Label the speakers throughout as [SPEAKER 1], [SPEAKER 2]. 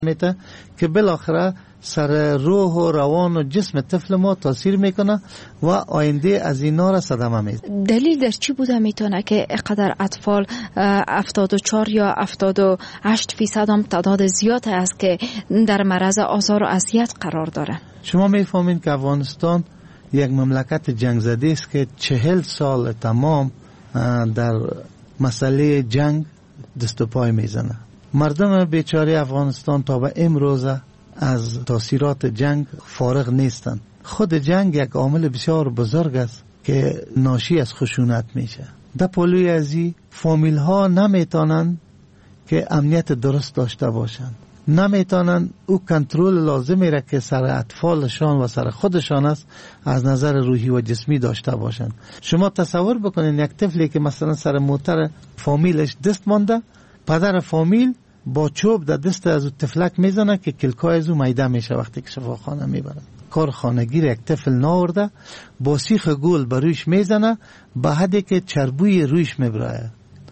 [SPEAKER 1] میته که بالاخره سر روح و روان و جسم طفل ما تاثیر میکنه و آینده از اینا را صدمه میزنه.
[SPEAKER 2] دلیل در چی بوده میتونه که اینقدر اطفال 74 یا 78% هم تعداد زیاد است که در معرض آزار و اذیت قرار داره؟
[SPEAKER 1] شما میفهمین که افغانستان یک مملکت جنگ زده است که 40 سال تمام در مسئله جنگ دست و پای میزنه. مردم بیچاره افغانستان تا به امروز از تاثیرات جنگ فارغ نیستند. خود جنگ یک عامل بسیار بزرگ است که ناشی از خشونت میشه. در پلوی ازی فامیل ها نمیتونن که امنیت درست داشته باشند، نمیتونن او کنترل لازمی را که سر اطفالشان و سر خودشان است از نظر روحی و جسمی داشته باشند. شما تصور بکنین یک طفلی که مثلا سر موتر فامیلش دست مانده، پدر فامیل با چوب در دست از او تفلک میزنه که کلکای از او میده میشه وقتی که شفاخانه میبرن. کار خانگی را یک طفل ناورده با سیخ گل بر رویش میزنه به حدی که چربوی رویش میبره.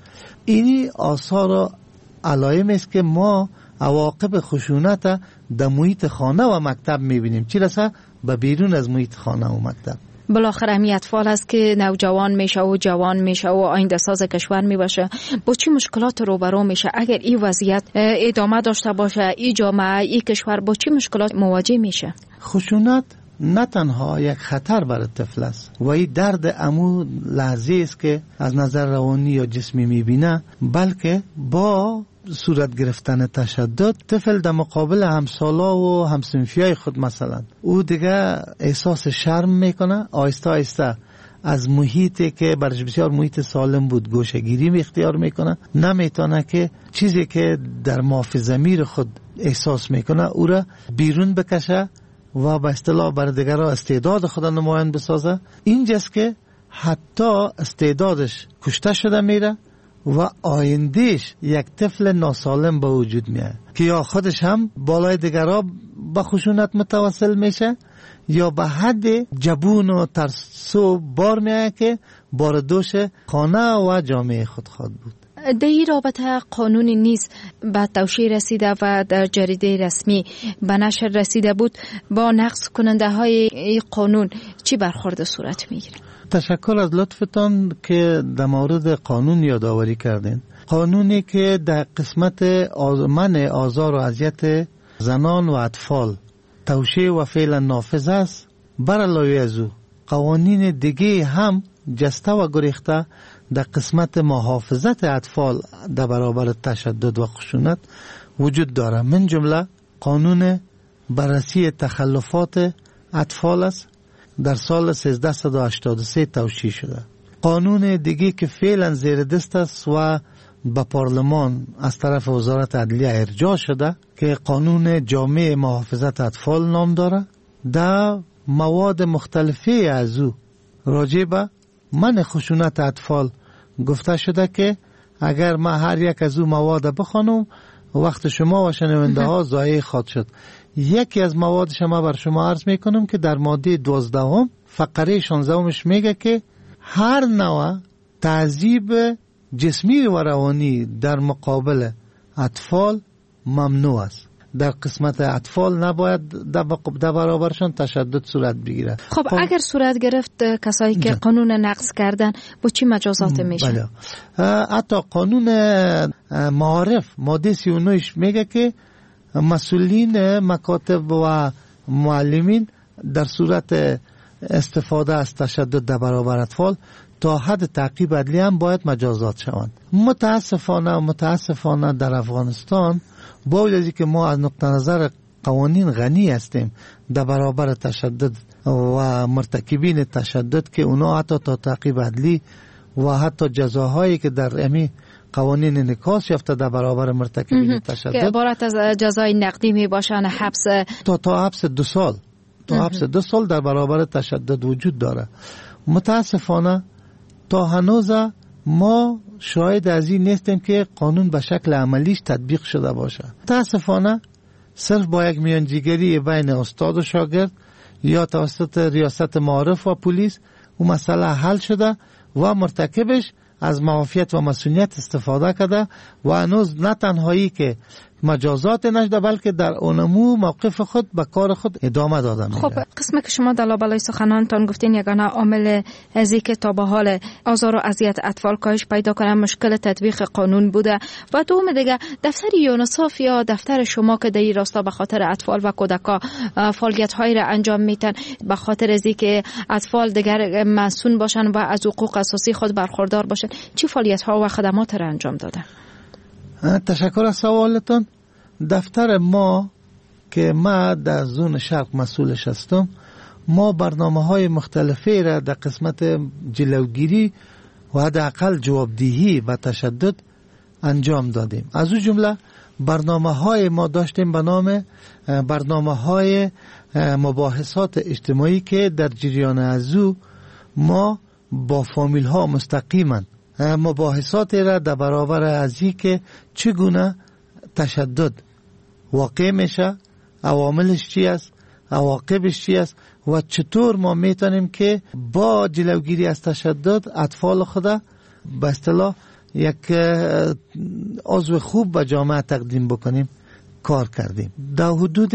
[SPEAKER 1] اینی آثار و علائم است که ما عواقب خشونت در محیط خانه و مکتب میبینیم، چی رسه به بیرون از محیط خانه و مکتب.
[SPEAKER 2] بالاخره همی اطفال است که نوجوان میشه و جوان میشه و آینده ساز کشور میباشه. با چی مشکلات روبرو میشه اگر این وضعیت ادامه داشته باشه؟ این جامعه، این کشور با چی مشکلات مواجه میشه؟
[SPEAKER 1] خشونت نه تنها یک خطر برای طفل است و این درد امو لحظه است که از نظر روانی یا جسمی میبینه، بلکه با صورت گرفتن تشدد طفل در مقابل همسالا و همسنفیای خود مثلا او دیگه احساس شرم میکنه، آهسته آهسته از محیطی که برش بسیار محیط سالم بود گوشه‌گیری اختیار میکنه، نمیتونه که چیزی که در مافی ضمیر خود احساس میکنه او را بیرون بکشه و به اصطلاح بر دیگرها استعداد خود نمایان بسازه. اینجاست که حتی استعدادش کشته شده میره و آیندهش یک طفل ناسالم به وجود میاد که یا خودش هم بالای دیگرها به خشونت متوسل میشه یا به حد جبون و ترسو بار میاد که باردوش خانه و جامعه خود خواهد بود.
[SPEAKER 2] در این رابطه قانونی نیست به توشیح رسیده و در جریده رسمی به نشر رسیده بود، با نقض کننده های قانون چی برخورد صورت میگیره؟
[SPEAKER 1] تشکر از لطفتان که در مورد قانون یادآوری کردین. قانونی که در قسمت منع آزار و اذیت زنان و اطفال توشیح و فعلا نافذ است، بر علاوه از او قوانین دیگه هم جسته و گریخته در قسمت محافظت اطفال در برابر تشدد و خشونت وجود داره. من جمله قانون بررسی تخلفات اطفال است، در سال 1383 توشیح شده. قانون دیگه که فعلا زیر دست است و به پارلمان از طرف وزارت عدلیه ارجاع شده که قانون جامع محافظت اطفال نام داره. در مواد مختلفی از او راجع به منع خشونت اطفال گفته شده که اگر ما هر یک از او مواد بخوانم وقت شما و شنونده ها ضایع خواهد شد. یکی از موادش ما بر شما عرض میکنم که در ماده 12 فقره 16 میگه که هر نوع تعذیب جسمی و روانی در مقابل اطفال ممنوع است. در قسمت اطفال نباید در برابرشان تشدد صورت بگیره.
[SPEAKER 2] خب اگر صورت گرفت کسایی که قانون نقض کردن با چی مجازات میشه؟
[SPEAKER 1] بله. حتی قانون معارف ماده 39 میگه که مسئولین مکاتب و معلمین در صورت استفاده از تشدد در برابر اطفال تا حد تعقیب عدلی هم باید مجازات شوند. متاسفانه در افغانستان با وجودی که ما از نقطه نظر قوانین غنی هستیم در برابر تشدد و مرتکبین تشدد که اونا حتی تا تعقیب عدلی و حتی جزاهایی که در امی قوانین انعکاس یافته در برابر مرتکبین تشدد
[SPEAKER 2] که عبارت از جزای نقدی می باشن، حبس
[SPEAKER 1] تا حبس 2 سال حبس 2 سال در برابر تشدد وجود داره. متاسفانه تا هنوز ما شاهد از این نیستیم که قانون به شکل عملیش تطبیق شده باشه. متاسفانه صرف با یک میانجیگری بین استاد و شاگرد یا توسط ریاست معارف و پلیس و مسئله حل شده و مرتکبش از معافیت و مسئولیت استفاده کرده و هنوز نه تنهایی که مجازات نشده، بلکه در اونمو موقف خود به کار خود ادامه داده میره.
[SPEAKER 2] خب قسمی که شما در لابلای سخنانتان گفتین یگانه عامل از اینکه تا به حال آزار و اذیت اطفال کاهش پیدا کنه مشکل تطبیق قانون بوده و دوم دیگه دفتر یونیسف یا دفتر شما که در این راستا به خاطر اطفال و کودکا فعالیت هایی را انجام میتن به خاطر از اینکه اطفال دیگر مسئول باشن و از حقوق اساسی خود برخوردار باشن، چی فعالیت ها و خدمات را انجام داده؟
[SPEAKER 1] تشکر از سوالتون. دفتر ما که ما در زون شرق مسئولش هستم، ما برنامه های مختلفی را در قسمت جلوگیری و حداقل جوابدهی و تشدد انجام دادیم. از اون جمله برنامه های ما داشتیم به نام برنامه های مباحثات اجتماعی که در جریان از او ما با فامیل ها مستقیما مباحثات را در برابر از این که چگونه تشدد واقع میشه، عواملش چی است، عواقبش چی است و چطور ما میتونیم که با جلوگیری از تشدد اطفال خدا به اصطلاح یک عضو خوب به جامعه تقدیم بکنیم کار کردیم. در حدود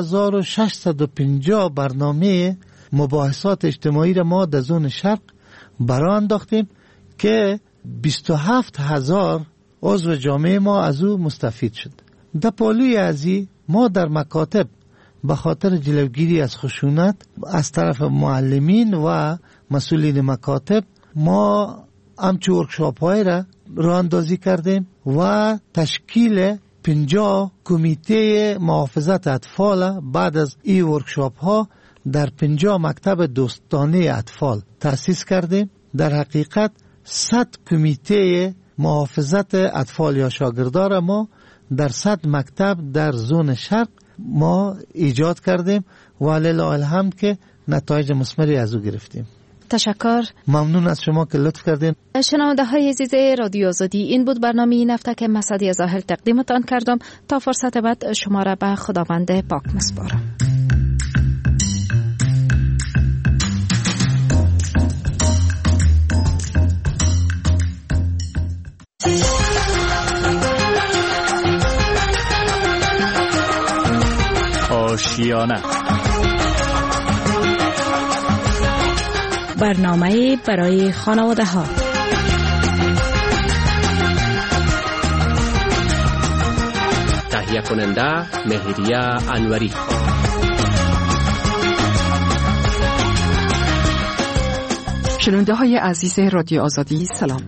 [SPEAKER 1] 2650 برنامه مباحثات اجتماعی را ما در زون شرق برای انداختیم که 27,000 عضو جامعه ما از او مستفید شد. در پالوی ازی ما در مکاتب به خاطر جلوگیری از خشونت از طرف معلمین و مسئولین مکاتب ما همچه ورکشاپ های را راه اندازی کردیم و تشکیل 50 کمیته محافظت اطفال بعد از این ورکشاپ ها در 50 مکتب دوستانه اطفال تأسیس کردیم. در حقیقت 100 کمیته محافظت اطفال یا شاگردار ما در 100 مکتب در زون شرق ما ایجاد کردیم و لله الحمد که نتایج مثمری از او گرفتیم.
[SPEAKER 2] تشکر.
[SPEAKER 1] ممنون از شما که لطف کردین.
[SPEAKER 2] شنونده های عزیز رادیو آزادی، این بود برنامه این هفته که مسعدی ظاهر تقدیمتان کردم. تا فرصت بعد شما را به خداوند پاک میسپارم.
[SPEAKER 3] آشیانه،
[SPEAKER 4] برنامه برای خانواده ها.
[SPEAKER 3] تهیه کننده مهریه انوری.
[SPEAKER 5] شنونده های عزیز رادیو آزادی سلام.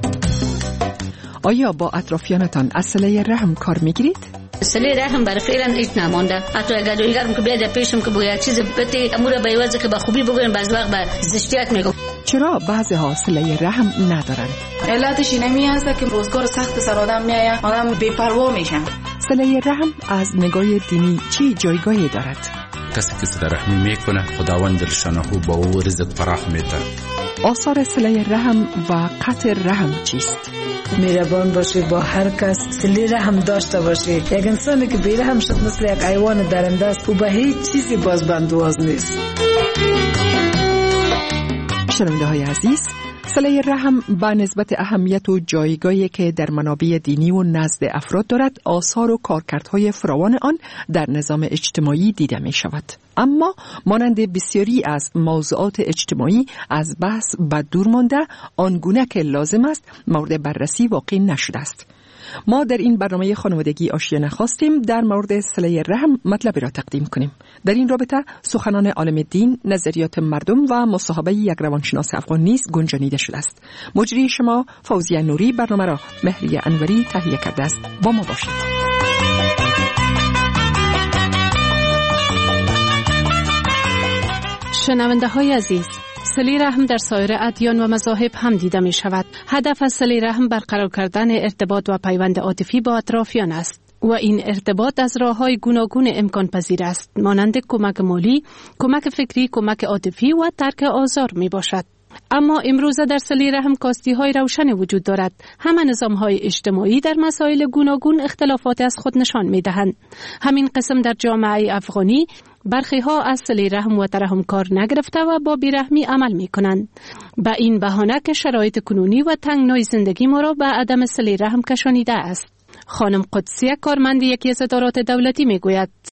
[SPEAKER 5] آیا با اطرافیانتان از صله رحم کار میگیرید؟
[SPEAKER 6] صله رحم برای فعلا هیچ نمانده. حتی اگر دویگرم که بیاد پیشم که باید چیز بده امور به وجه که با خوبی بگویم بعض وقت به زشتیت میگم.
[SPEAKER 5] چرا بعضی ها صله رحم ندارند؟
[SPEAKER 7] علتش اینمی است که روزگار سخت سر آدم میآید، آدم بی‌پروا میشن.
[SPEAKER 5] صله رحم از نگاه دینی چی جایگاهی دارد؟
[SPEAKER 8] کسی که صله رحم میکنه خداوند درشانه با او رزق فراخ میده.
[SPEAKER 5] آثار صله رحم و قطع رحم چیست؟
[SPEAKER 9] مهربان باشی، با هر کس صله رحم داشته باشی. یک انسانی که بی رحم شد مثل یک حیوان درنده است، او به هیچ چیزی بازبندواز نیست.
[SPEAKER 5] شنونده های عزیز، صله رحم به نسبت اهمیت و جایگاهی که در منابع دینی و نزد افراد دارد، آثار و کارکردهای فراوان آن در نظام اجتماعی دیده می شود. اما مانند بسیاری از موضوعات اجتماعی از بحث به دور مانده، آنگونه که لازم است مورد بررسی واقع نشده است. ما در این برنامه خانوادگی آشیانه خواستیم در مورد صله رحم مطلبی را تقدیم کنیم. در این رابطه سخنان عالم دین، نظریات مردم و مصاحبه یک روانشناس افغان نیز گنجانیده شده است. مجری شما فوزیه نوری برنامه را مهریه انوری تهیه کرده است. با ما باشید.
[SPEAKER 10] شنونده های عزیز، صله رحم در سایر ادیان و مذاهب هم دیده می شود. هدف از صله رحم برقرار کردن ارتباط و پیوند عاطفی با اطرافیان است و این ارتباط از راه‌های گوناگون امکان پذیر است، مانند کمک مالی، کمک فکری، کمک عاطفی و ترک آزار می باشد. اما امروزه در صله رحم کاستی‌های روشن وجود دارد. همه نظام‌های اجتماعی در مسائل گوناگون اختلافات از خود نشان می‌دهند. همین قسم در جامعه افغانی برخی ها از صله رحم و ترحم کار نگرفته و با بیرحمی عمل می کنند. با این بهانه که شرایط کنونی و تنگنای زندگی ما را به عدم صله رحم کشانیده است. خانم قدسیه کارمند یکی از ادارات دولتی می گوید